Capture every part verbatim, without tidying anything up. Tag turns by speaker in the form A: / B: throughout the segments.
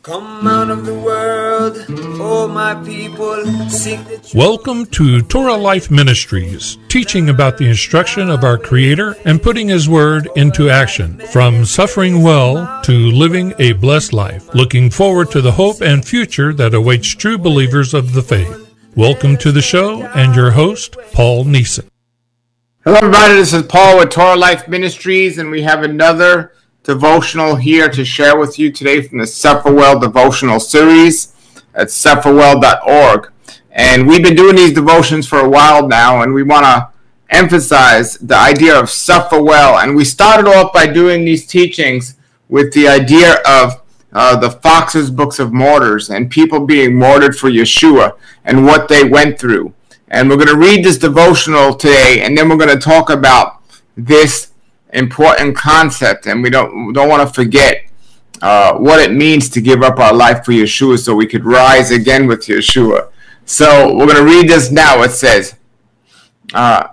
A: Come out of the world, oh my people, seek the truth.
B: Welcome to Torah Life Ministries, teaching about the instruction of our Creator and putting His Word into action, from suffering well to living a blessed life, looking forward to the hope and future that awaits true believers of the faith. Welcome to the show and your host, Paul Neeson.
C: Hello everybody, this is Paul with Torah Life Ministries, and we have another devotional here to share with you today from the Suffer Well devotional series at suffer well dot org. And we've been doing these devotions for a while now, and we want to emphasize the idea of suffer well. And we started off by doing these teachings with the idea of uh, the Fox's Books of Martyrs and people being martyred for Yeshua and what they went through. And we're going to read this devotional today, and then we're going to talk about this important concept, and we don't we don't want to forget uh, what it means to give up our life for Yeshua so we could rise again with Yeshua. So we're going to read this now. It says, uh,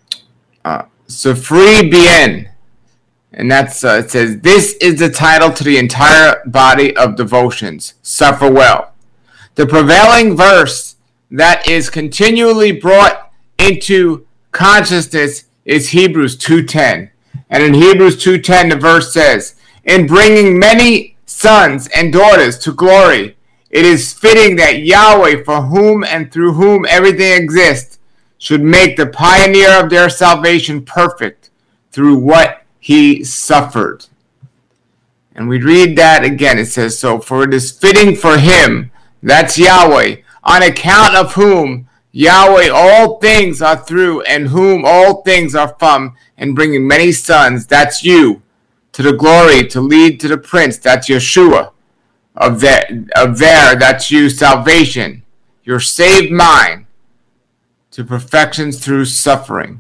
C: uh, Sufri bien, and that's uh, it says, this is the title to the entire body of devotions, Suffer Well. The prevailing verse that is continually brought into consciousness is Hebrews two ten. And in Hebrews two ten, the verse says, in bringing many sons and daughters to glory, it is fitting that Yahweh, for whom and through whom everything exists, should make the pioneer of their salvation perfect through what he suffered. And we read that again. It says, so for it is fitting for him, that's Yahweh, on account of whom Yahweh all things are through, and whom all things are from, and bringing many sons, that's you, to the glory, to lead to the prince, that's Yeshua, of there, of there, that's you, salvation, your saved mind, to perfections through suffering.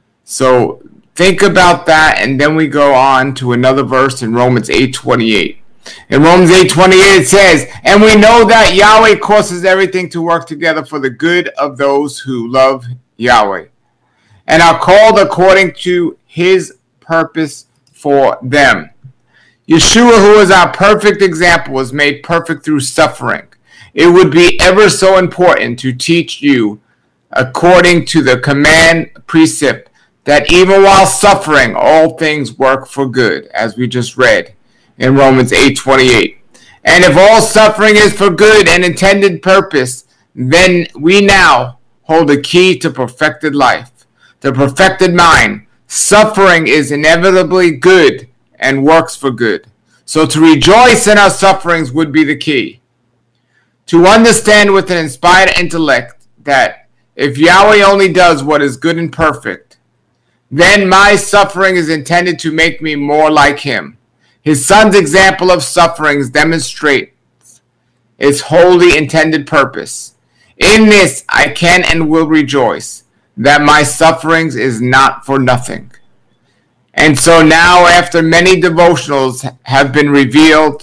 C: So think about that, and then we go on to another verse in Romans eight twenty-eight. In Romans eight twenty-eight it says, and we know that Yahweh causes everything to work together for the good of those who love Yahweh, and are called according to his purpose for them. Yeshua, who is our perfect example, was made perfect through suffering. It would be ever so important to teach you, according to the command precept, that even while suffering, all things work for good, as we just read in Romans eight twenty-eight. And if all suffering is for good and intended purpose, then we now hold the key to perfected life, the perfected mind. Suffering is inevitably good and works for good. So to rejoice in our sufferings would be the key. To understand with an inspired intellect that if Yahweh only does what is good and perfect, then my suffering is intended to make me more like him. His son's example of sufferings demonstrates its wholly intended purpose. In this I can and will rejoice, that my sufferings is not for nothing. And so now, after many devotionals have been revealed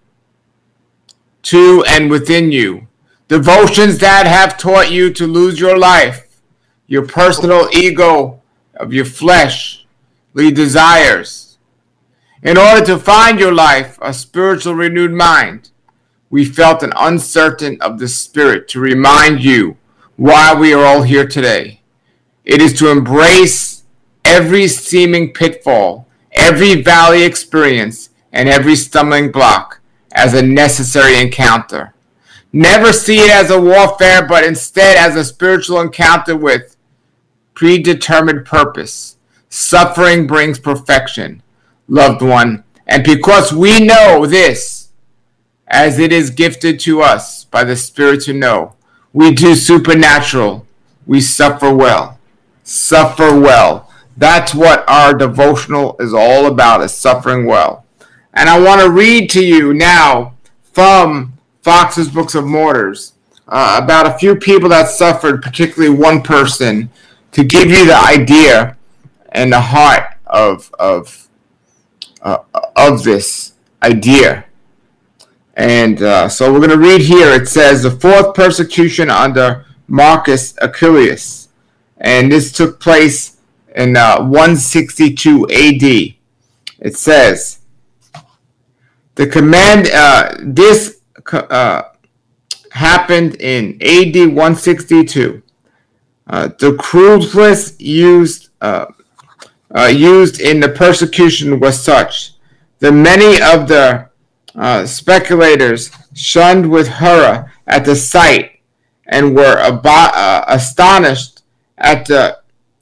C: to and within you, devotions that have taught you to lose your life, your personal ego of your fleshly desires, in order to find your life a spiritual renewed mind, we felt an uncertain of the Spirit to remind you why we are all here today. It is to embrace every seeming pitfall, every valley experience, and every stumbling block as a necessary encounter. Never see it as a warfare, but instead as a spiritual encounter with predetermined purpose. Suffering brings perfection, loved one, and because we know this, as it is gifted to us by the Spirit to know, we do supernatural, we suffer well. Suffer well. That's what our devotional is all about, is suffering well. And I want to read to you now from Fox's Books of Martyrs uh, about a few people that suffered, particularly one person, to give you the idea and the heart of of uh, of this idea. And uh, so we're going to read here. It says, the fourth persecution under Marcus Aurelius. And this took place in uh, one sixty-two A D. It says, the command, uh, this uh, happened in A D one sixty-two. Uh, the cruelness used uh, uh, used in the persecution was such that many of the uh, speculators shunned with horror at the sight and were ab- uh, astonished at the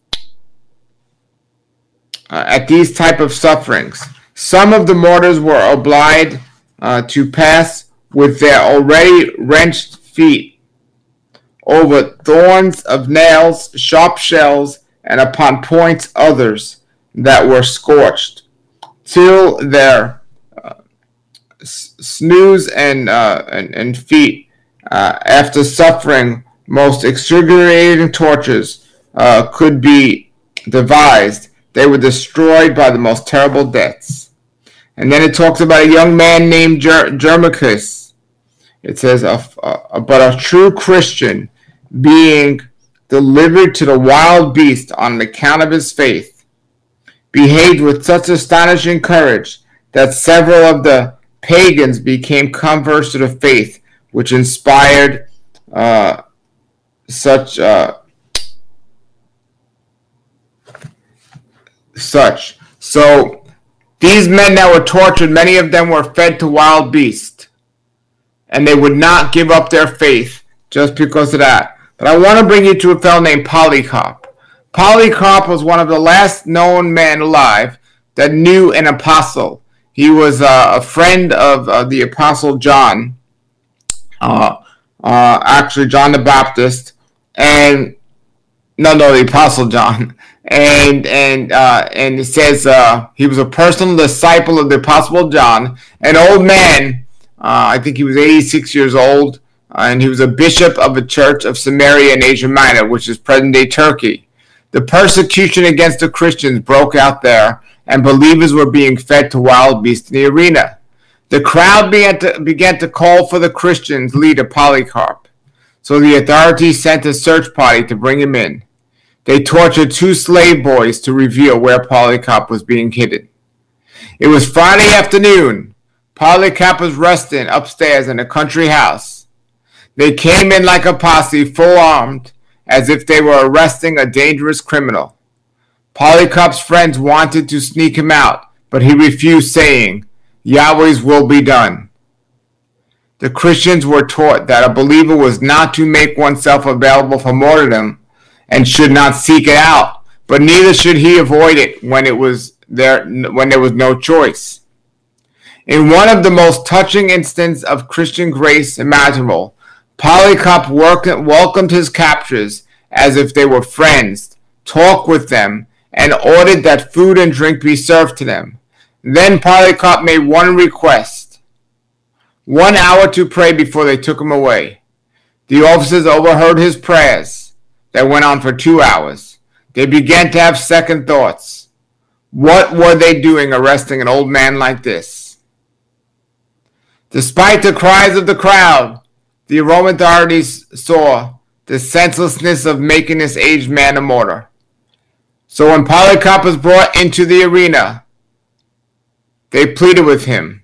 C: uh, at these type of sufferings. Some of the martyrs were obliged uh, to pass with their already wrenched feet over thorns of nails, sharp shells, and upon points others that were scorched, till their uh, snooze and, uh, and, and feet, uh, after suffering most excruciating tortures, uh, could be devised, they were destroyed by the most terrible deaths. And then it talks about a young man named Ger- Germachus. It says, a, a, but a true Christian, being delivered to the wild beast on account of his faith, behaved with such astonishing courage that several of the pagans became converts to the faith, which inspired uh, such uh, such. So these men that were tortured, many of them were fed to wild beasts, and they would not give up their faith just because of that. But I want to bring you to a fellow named Polycarp. Polycarp was one of the last known men alive that knew an apostle. He was uh, a friend of uh, the Apostle John, uh, uh, actually John the Baptist, and no, no, the Apostle John. And and uh, and it says uh, he was a personal disciple of the Apostle John, an old man. Uh, I think he was eighty-six years old, uh, and he was a bishop of a church of Samaria in Asia Minor, which is present-day Turkey. The persecution against the Christians broke out there, and believers were being fed to wild beasts in the arena. The crowd began to, began to call for the Christians' leader, Polycarp. So the authorities sent a search party to bring him in. They tortured two slave boys to reveal where Polycarp was being hidden. It was Friday afternoon. Polycarp was resting upstairs in a country house. They came in like a posse, full armed, as if they were arresting a dangerous criminal. Polycarp's friends wanted to sneak him out, but he refused, saying, Yahweh's will be done. The Christians were taught that a believer was not to make oneself available for martyrdom and should not seek it out, but neither should he avoid it when it was there when there was no choice. In one of the most touching instances of Christian grace imaginable, Polycarp welcomed his captors as if they were friends, talked with them, and ordered that food and drink be served to them. Then Polycarp made one request, one hour to pray before they took him away. The officers overheard his prayers that went on for two hours. They began to have second thoughts. What were they doing arresting an old man like this? Despite the cries of the crowd, the Roman authorities saw the senselessness of making this aged man a martyr. So when Polycarp was brought into the arena, they pleaded with him.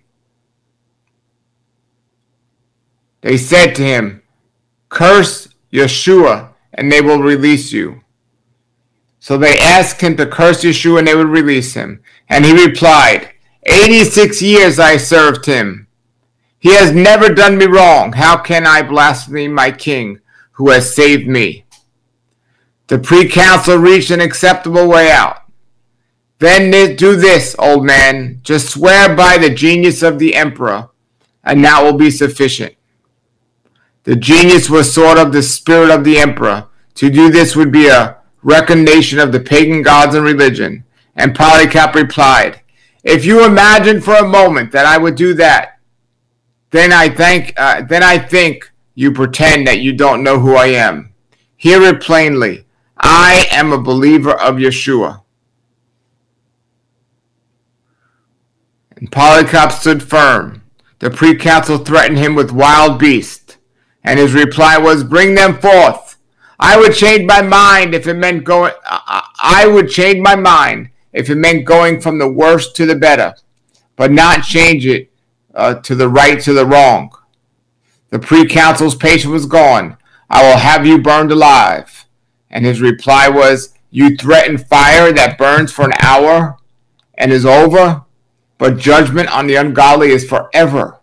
C: They said to him, curse Yeshua and they will release you. So they asked him to curse Yeshua and they would release him. And he replied, eighty-six years I served him. He has never done me wrong. How can I blaspheme my king who has saved me? The pre-council reached an acceptable way out. Then do this, old man. Just swear by the genius of the emperor, and that will be sufficient. The genius was sort of the spirit of the emperor. To do this would be a recognition of the pagan gods and religion. And Polycarp replied, if you imagine for a moment that I would do that, then I think, uh, then I think you pretend that you don't know who I am. Hear it plainly. I am a believer of Yeshua. And Polycarp stood firm. The pre-council threatened him with wild beasts, and his reply was, bring them forth. I would change my mind if it meant going. I would change my mind if it meant going from the worst to the better, but not change it uh, to the right to the wrong. The pre-consul's patience was gone. I will have you burned alive. And his reply was, you threaten fire that burns for an hour and is over, but judgment on the ungodly is forever.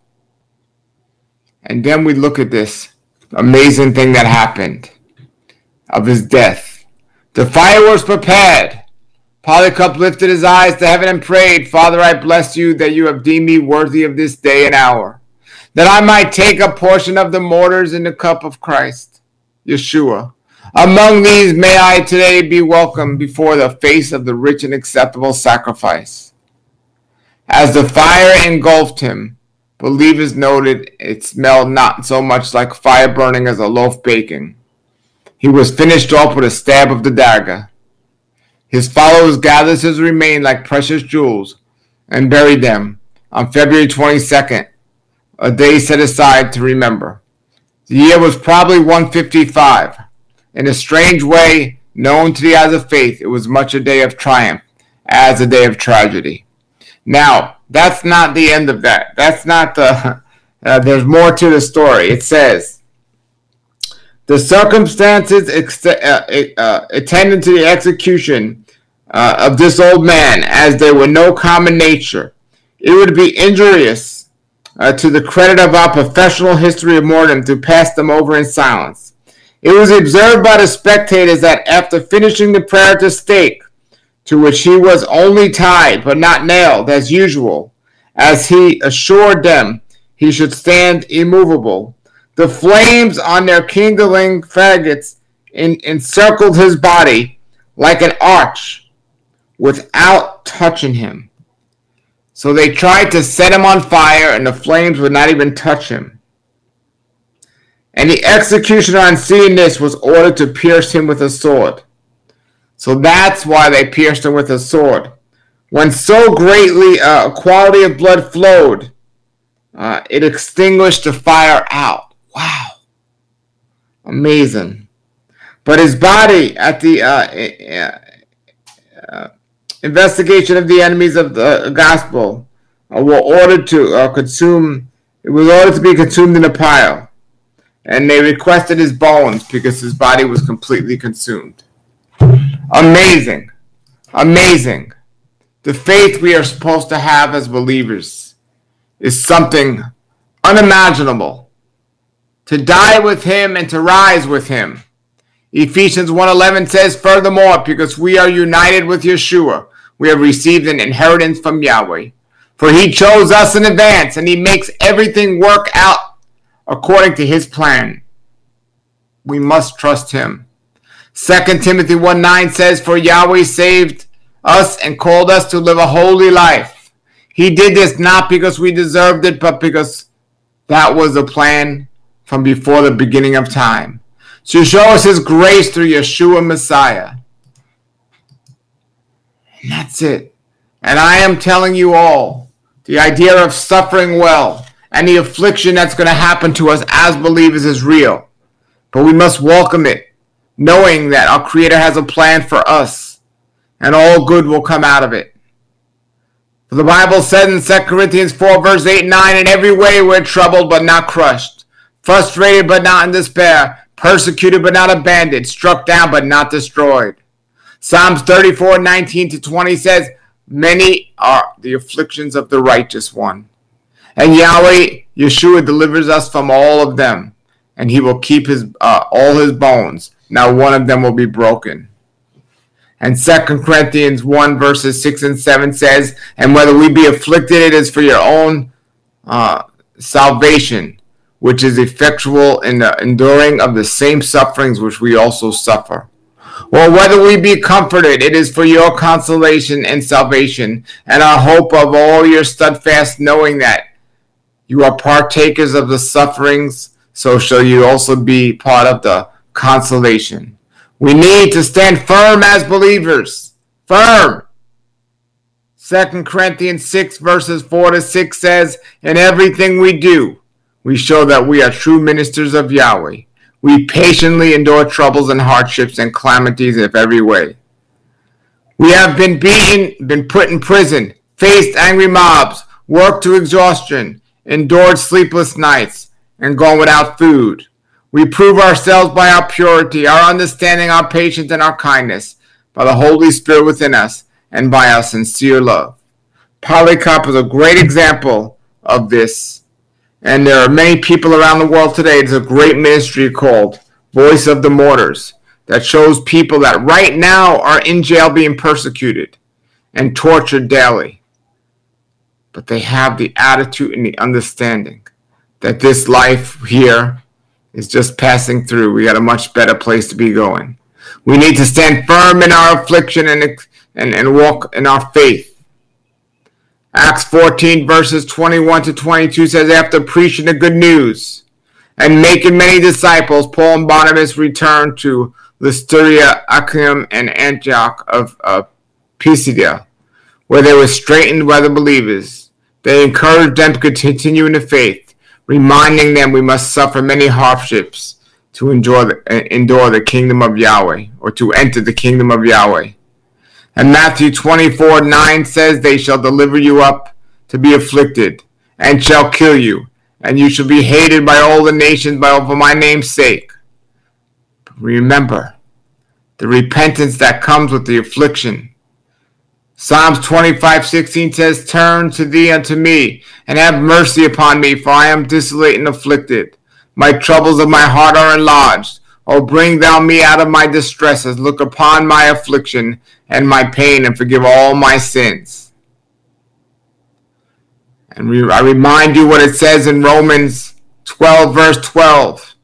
C: And then we look at this amazing thing that happened of his death. The fire was prepared. Polycarp lifted his eyes to heaven and prayed, Father, I bless you that you have deemed me worthy of this day and hour, that I might take a portion of the mortars in the cup of Christ, Yeshua. Among these may I today be welcomed before the face of the rich and acceptable sacrifice. As the fire engulfed him, believers noted it smelled not so much like fire burning as a loaf baking. He was finished off with a stab of the dagger. His followers gathered his remains like precious jewels and buried them on February twenty-second, a day set aside to remember. The year was probably one fifty-five. In a strange way, known to the eyes of faith, it was much a day of triumph as a day of tragedy. Now, that's not the end of that. That's not the, uh, there's more to the story. It says, the circumstances ex- uh, uh, attendant to the execution uh, of this old man, as they were no common nature, it would be injurious uh, to the credit of our professional history of martyrdom to pass them over in silence. It was observed by the spectators that after finishing the prayer at the stake, to which he was only tied but not nailed as usual, as he assured them he should stand immovable, the flames on their kindling faggots in, encircled his body like an arch without touching him. So they tried to set him on fire, and the flames would not even touch him. And the executioner, on seeing this, was ordered to pierce him with a sword. So that's why they pierced him with a sword. When so greatly uh, a quantity of blood flowed, uh, it extinguished the fire out. Wow. Amazing. But his body, at the uh, uh, investigation of the enemies of the gospel, uh, were ordered to uh, consume, it was ordered to be consumed in a pile. And they requested his bones because his body was completely consumed. Amazing. Amazing. The faith we are supposed to have as believers is something unimaginable. To die with him and to rise with him. Ephesians one eleven says, furthermore, because we are united with Yeshua, we have received an inheritance from Yahweh. For he chose us in advance, and he makes everything work out according to his plan. We must trust him. Second Timothy one nine says, for Yahweh saved us and called us to live a holy life. He did this not because we deserved it, but because that was the plan from before the beginning of time. To show us his grace through Yeshua Messiah. And that's it. And I am telling you all, the idea of suffering well and the affliction that's going to happen to us as believers is real. But we must welcome it, knowing that our Creator has a plan for us, and all good will come out of it. For the Bible said in Second Corinthians four, verse eight and nine, in every way we're troubled but not crushed, frustrated but not in despair, persecuted but not abandoned, struck down but not destroyed. Psalms thirty-four, nineteen to twenty says, many are the afflictions of the righteous one. And Yahweh, Yeshua, delivers us from all of them, and he will keep his uh, all his bones. Now one of them will be broken. And Second Corinthians one, verses six and seven says, and whether we be afflicted, it is for your own uh, salvation, which is effectual in the enduring of the same sufferings which we also suffer. Or whether we be comforted, it is for your consolation and salvation, and our hope of all your steadfast knowing that you are partakers of the sufferings, so shall you also be part of the consolation. We need to stand firm as believers. Firm. Second Corinthians six, verses four to six says, in everything we do, we show that we are true ministers of Yahweh. We patiently endure troubles and hardships and calamities of every way. We have been beaten, been put in prison, faced angry mobs, worked to exhaustion, endured sleepless nights, and going without food. We prove ourselves by our purity, our understanding, our patience, and our kindness, by the Holy Spirit within us, and by our sincere love. Polycarp is a great example of this, and there are many people around the world today. There's a great ministry called Voice of the Martyrs that shows people that right now are in jail being persecuted and tortured daily. But they have the attitude and the understanding that this life here is just passing through. We got a much better place to be going. We need to stand firm in our affliction and, and, and walk in our faith. Acts fourteen verses twenty-one to twenty-two says, after preaching the good news and making many disciples, Paul and Barnabas returned to Lystra, Iconium, and Antioch of uh, Pisidia, where they were strengthened by the believers. They encouraged them to continue in the faith, reminding them we must suffer many hardships to enjoy the, uh, endure the kingdom of Yahweh, or to enter the kingdom of Yahweh. And Matthew twenty-four nine says, they shall deliver you up to be afflicted, and shall kill you, and you shall be hated by all the nations by for my name's sake. But remember the repentance that comes with the affliction. Psalms twenty-five sixteen says, turn to thee unto me, and have mercy upon me, for I am desolate and afflicted. My troubles of my heart are enlarged. O bring thou me out of my distresses. Look upon my affliction and my pain, and forgive all my sins. And re- I remind you what it says in Romans twelve, verse twelve.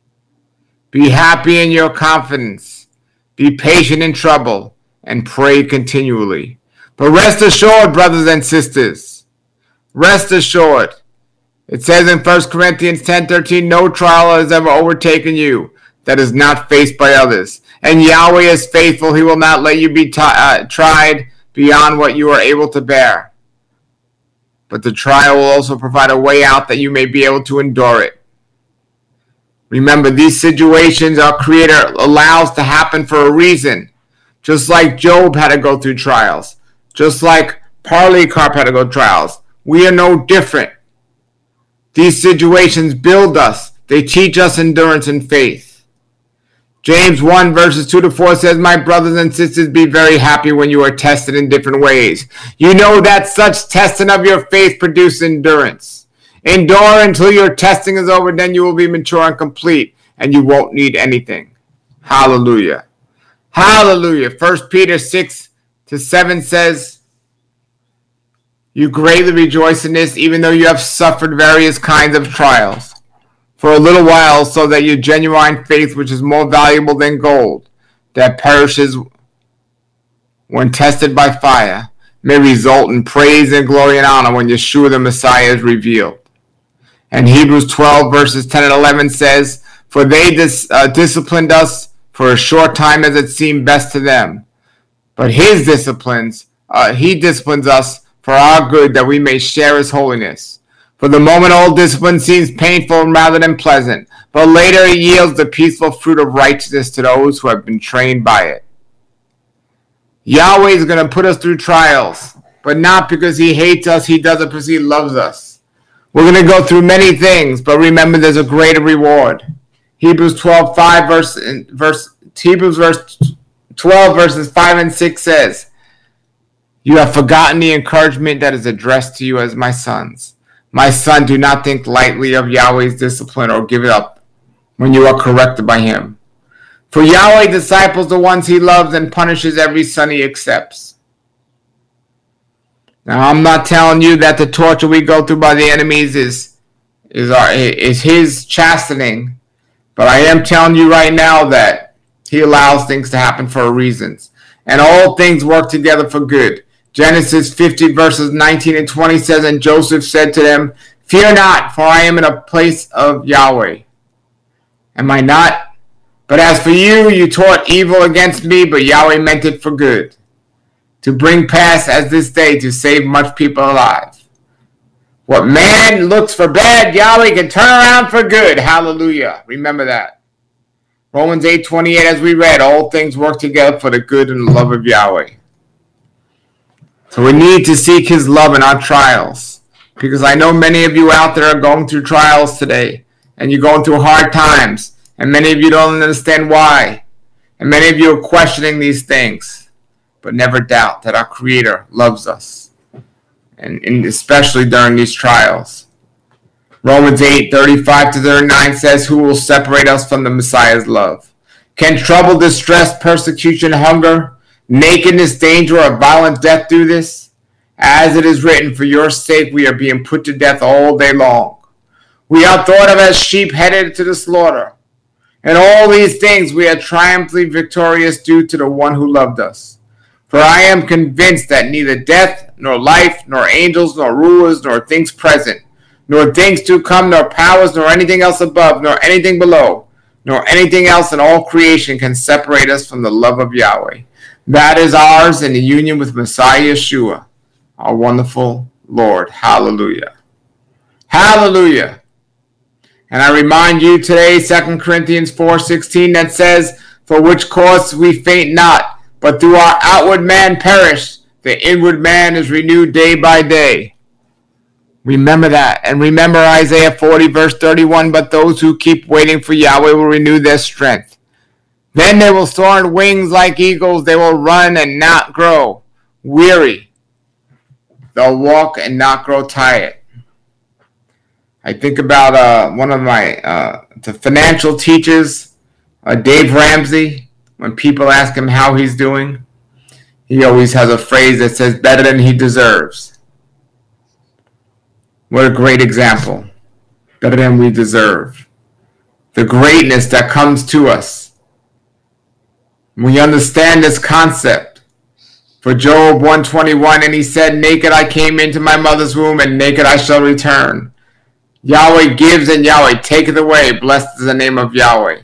C: Be happy in your confidence. Be patient in trouble, and pray continually. But rest assured, brothers and sisters, rest assured. It says in First Corinthians ten thirteen, no trial has ever overtaken you that is not faced by others. And Yahweh is faithful. He will not let you be t- uh, tried beyond what you are able to bear. But the trial will also provide a way out that you may be able to endure it. Remember, these situations our Creator allows to happen for a reason. Just like Job had to go through trials. Just like Polycarp had to go through trials. We are no different. These situations build us. They teach us endurance and faith. James one verses two to four says, my brothers and sisters, be very happy when you are tested in different ways. You know that such testing of your faith produces endurance. Endure until your testing is over, then you will be mature and complete, and you won't need anything. Hallelujah. Hallelujah. First Peter six to seven says, you greatly rejoice in this, even though you have suffered various kinds of trials. For a little while, so that your genuine faith, which is more valuable than gold, that perishes when tested by fire, may result in praise and glory and honor when Yeshua the Messiah is revealed. And Hebrews twelve verses ten and eleven says, for they dis- uh, disciplined us for a short time as it seemed best to them. But his disciplines, uh, he disciplines us for our good, that we may share his holiness. For the moment all discipline seems painful rather than pleasant, but later it yields the peaceful fruit of righteousness to those who have been trained by it. Yahweh is going to put us through trials, but not because he hates us, he does it because he loves us. We're going to go through many things, but remember there's a greater reward. Hebrews twelve five verse verse Hebrews verse twelve verses five and six says, you have forgotten the encouragement that is addressed to you as my sons. My son, do not think lightly of Yahweh's discipline or give it up when you are corrected by him. For Yahweh disciples the ones he loves and punishes every son he accepts. Now, I'm not telling you that the torture we go through by the enemies is, is, our, is his chastening, but I am telling you right now that he allows things to happen for reasons. And all things work together for good. Genesis fifty verses nineteen and twenty says, and Joseph said to them, fear not, for I am in a place of Yahweh. Am I not? But as for you, you taught evil against me, but Yahweh meant it for good, to bring pass as this day to save much people alive. What man looks for bad, Yahweh can turn around for good. Hallelujah. Remember that. Romans eight twenty-eight, as we read, all things work together for the good and the love of Yahweh. So we need to seek his love in our trials, because I know many of you out there are going through trials today, and you're going through hard times, and many of you don't understand why, and many of you are questioning these things, but never doubt that our Creator loves us, and, and especially during these trials. Romans eight, thirty-five to thirty-nine says, who will separate us from the Messiah's love? Can trouble, distress, persecution, hunger, nakedness, danger, or violent death do this? As it is written, for your sake we are being put to death all day long. We are thought of as sheep headed to the slaughter. In all these things we are triumphantly victorious due to the one who loved us. For I am convinced that neither death, nor life, nor angels, nor rulers, nor things present, nor things to come, nor powers, nor anything else above, nor anything below, nor anything else in all creation can separate us from the love of Yahweh. That is ours in the union with Messiah Yeshua, our wonderful Lord. Hallelujah. Hallelujah. And I remind you today, Second Corinthians four sixteen, that says, for which cause we faint not, but through our outward man perish, the inward man is renewed day by day. Remember that. And remember Isaiah forty, verse thirty-one, but those who keep waiting for Yahweh will renew their strength. Then they will soar on wings like eagles. They will run and not grow weary. They'll walk and not grow tired. I think about uh, one of my uh, the financial teachers, uh, Dave Ramsey. When people ask him how he's doing, he always has a phrase that says, better than he deserves. What a great example. Better than we deserve. The greatness that comes to us. We understand this concept. For Job one twenty-one, and he said, naked I came into my mother's womb, and naked I shall return. Yahweh gives and Yahweh taketh away. Blessed is the name of Yahweh.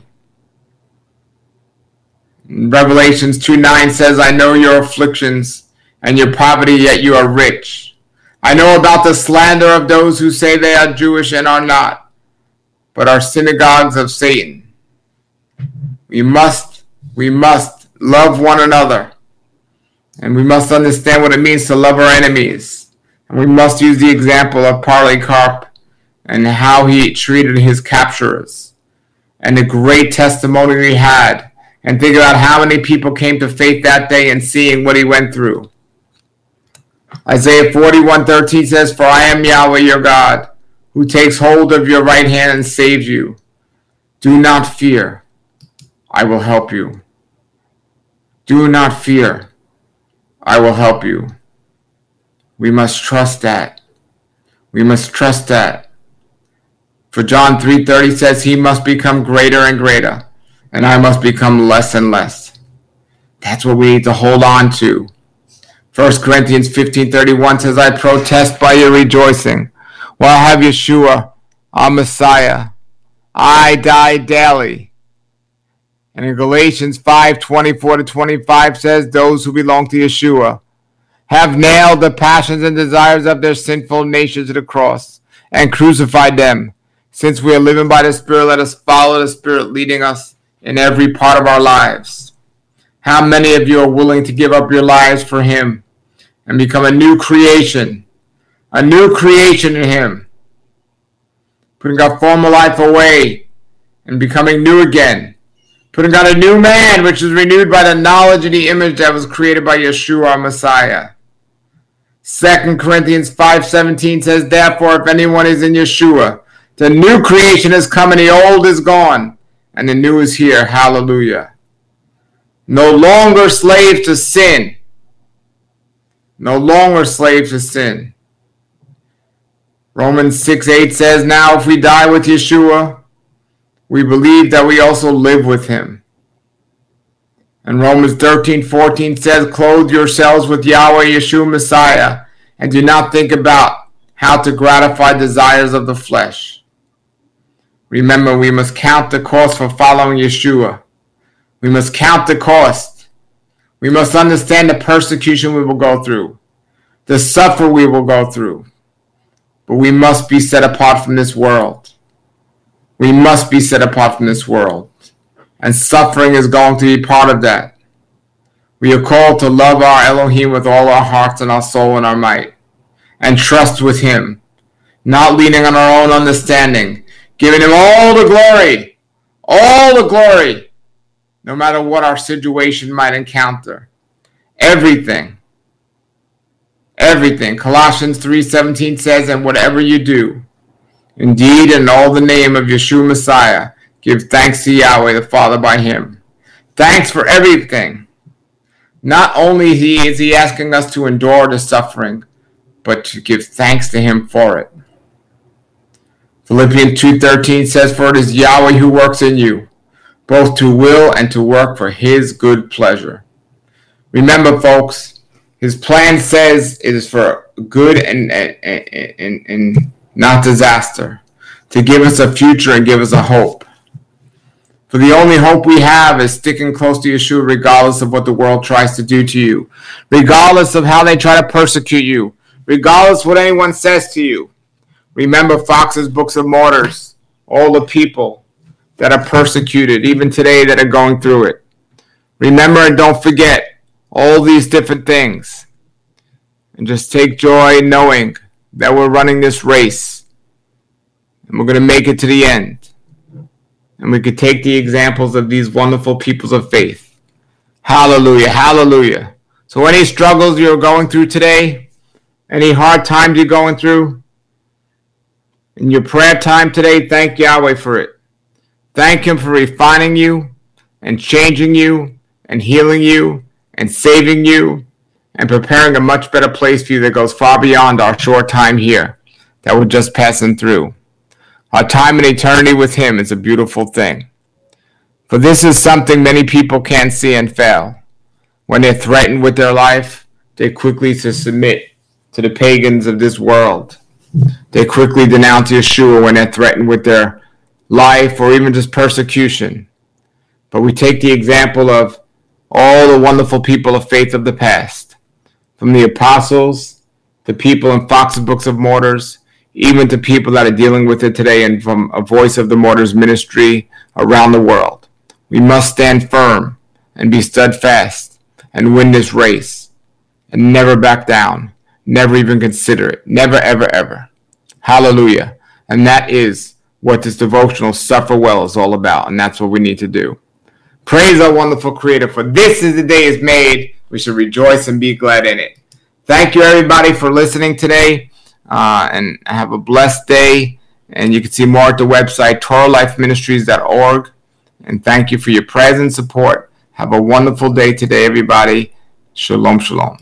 C: Revelations two nine says, I know your afflictions and your poverty, yet you are rich. I know about the slander of those who say they are Jewish and are not, but are synagogues of Satan. We must, we must love one another. And we must understand what it means to love our enemies. And we must use the example of Polycarp and how he treated his capturers. And the great testimony he had. And think about how many people came to faith that day and seeing what he went through. Isaiah forty-one thirteen says, for I am Yahweh your God, who takes hold of your right hand and saves you. Do not fear. I will help you. Do not fear. I will help you. We must trust that. We must trust that. For John three thirty says, he must become greater and greater, and I must become less and less. That's what we need to hold on to. First Corinthians fifteen thirty-one says, I protest by your rejoicing. While I have Yeshua, our Messiah, I die daily. And in Galatians five twenty-four to twenty-five says, those who belong to Yeshua have nailed the passions and desires of their sinful nature to the cross and crucified them. Since we are living by the Spirit, let us follow the Spirit leading us in every part of our lives. How many of you are willing to give up your lives for Him and become a new creation, a new creation in Him, putting our former life away and becoming new again, putting on a new man which is renewed by the knowledge of the image that was created by Yeshua, our Messiah. Second Corinthians five seventeen says, therefore, if anyone is in Yeshua, the new creation has come and the old is gone, and the new is here. Hallelujah. No longer slave to sin. No longer slave to sin. Romans six eight says, now if we die with Yeshua, we believe that we also live with Him. And Romans thirteen fourteen says, clothe yourselves with Yahweh Yeshua Messiah, and do not think about how to gratify desires of the flesh. Remember, we must count the cost for following Yeshua. We must count the cost. We must understand the persecution we will go through, the suffer we will go through. But we must be set apart from this world. We must be set apart from this world. And suffering is going to be part of that. We are called to love our Elohim with all our hearts and our soul and our might. And trust with Him. Not leaning on our own understanding. giving him all the glory, all the glory, no matter what our situation might encounter. Everything, everything. Colossians three seventeen says, and whatever you do, indeed in all the name of Yeshua Messiah, give thanks to Yahweh the Father by him. Thanks for everything. Not only is he asking us to endure the suffering, but to give thanks to him for it. Philippians two thirteen says, for it is Yahweh who works in you, both to will and to work for his good pleasure. Remember, folks, his plan says it is for good and, and, and, and not disaster, to give us a future and give us a hope. For the only hope we have is sticking close to Yeshua regardless of what the world tries to do to you, regardless of how they try to persecute you, regardless what anyone says to you. Remember Fox's Books of Martyrs, all the people that are persecuted, even today that are going through it. Remember and don't forget all these different things. And just take joy in knowing that we're running this race. And we're going to make it to the end. And we could take the examples of these wonderful peoples of faith. Hallelujah, hallelujah. So any struggles you're going through today, any hard times you're going through, in your prayer time today, thank Yahweh for it. Thank him for refining you and changing you and healing you and saving you and preparing a much better place for you that goes far beyond our short time here that we're just passing through. Our time in eternity with him is a beautiful thing. For this is something many people can't see and fail. When they're threatened with their life, they quickly to submit to the pagans of this world. They quickly denounce Yeshua when they're threatened with their life or even just persecution. But we take the example of all the wonderful people of faith of the past, from the apostles, the people in Fox's Books of Martyrs, even to people that are dealing with it today, and from a Voice of the Martyrs ministry around the world. We must stand firm and be steadfast and win this race and never back down, never even consider it, never, ever, ever. Hallelujah. And that is what this devotional Suffer Well is all about, and that's what we need to do. Praise our wonderful Creator, for this is the day is made. We should rejoice and be glad in it. Thank you, everybody, for listening today. Uh, and have a blessed day. And you can see more at the website, Torah Life Ministries dot org. And thank you for your prayers and support. Have a wonderful day today, everybody. Shalom, shalom.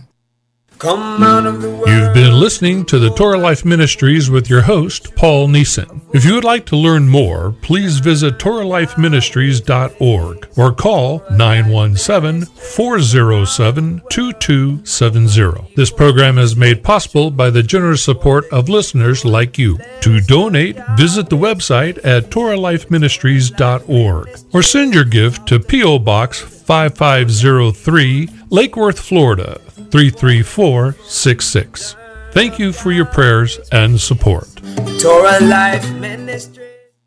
A: Come out of the world.
B: You've been listening to the Torah Life Ministries with your host, Paul Neeson. If you would like to learn more, please visit Torah Life Ministries dot org or call nine one seven, four zero seven, two two seven zero. This program is made possible by the generous support of listeners like you. To donate, visit the website at Torah Life Ministries dot org or send your gift to P O Box five five zero three, Lake Worth, Florida, three three four six six. Thank you for your prayers and support.
A: Torah Life Ministry.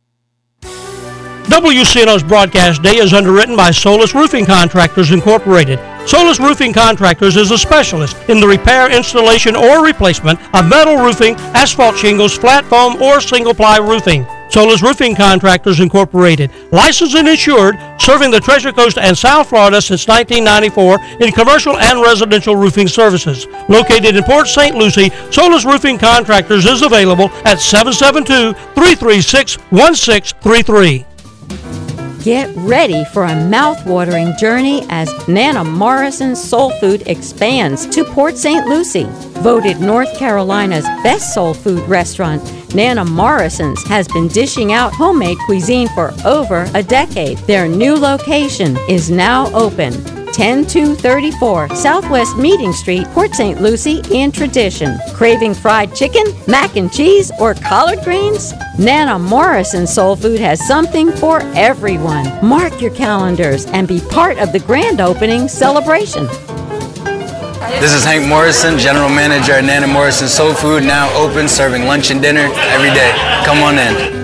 D: W C N O's broadcast day is underwritten by Solus Roofing Contractors Incorporated. Solus Roofing Contractors is a specialist in the repair, installation, or replacement of metal roofing, asphalt shingles, flat foam, or single-ply roofing. Solus Roofing Contractors Incorporated, licensed and insured, serving the Treasure Coast and South Florida since nineteen ninety-four in commercial and residential roofing services. Located in Port Saint Lucie, Solus Roofing Contractors is available at seven seven two, three three six, one six three three.
E: Get ready for a mouth-watering journey as Nana Morrison's Soul Food expands to Port Saint Lucie. Voted North Carolina's best soul food restaurant, Nana Morrison's has been dishing out homemade cuisine for over a decade. Their new location is now open. ten two thirty-four Southwest Meeting Street, Port Saint Lucie in tradition. Craving fried chicken, mac and cheese, or collard greens? Nana Morrison Soul Food has something for everyone. Mark your calendars and be part of the grand opening celebration.
F: This is Hank Morrison, General Manager at Nana Morrison Soul Food, now open, serving lunch and dinner every day. Come on in.